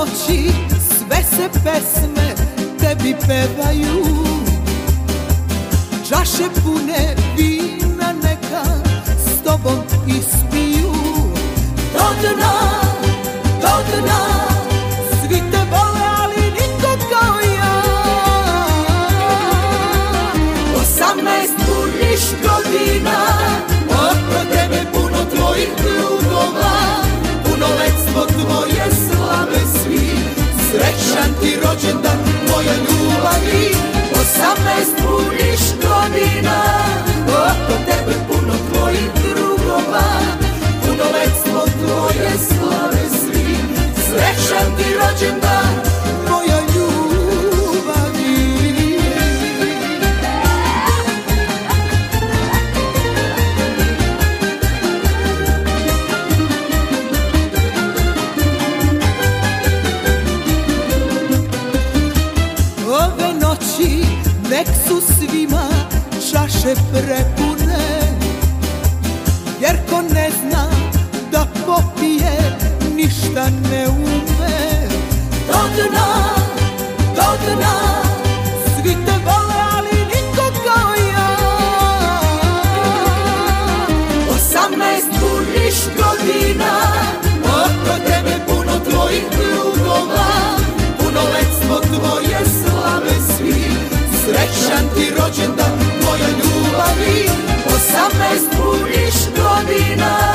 noći sve se pesme tebi pevaju, čaše pune vina neka s tobom ispiju. Do dna, svi te vole, ali niko kao ja. 18 puniš godina, oko tebe puno tvojih drugova, punoletstvo tvoje slave svi. Srećan ti rođendan, moja ljubavi. 18 puniš godina, oko tebe puno tvojih drugova, punoletstvo tvoje slave svi. Srećan ti rođendan, moja ljubavi. Ove noći nek su svima čaše prepune, jer ko ne zna da popije ništa ne ume. Do dna, svi te vole, ali niko kao ja. 18 puniš godina, oko tebe puno tvojih drugova, punoletstvo tvoje slave svi. Srećan ti rođendan, moja ljubavi. 18 puniš godina,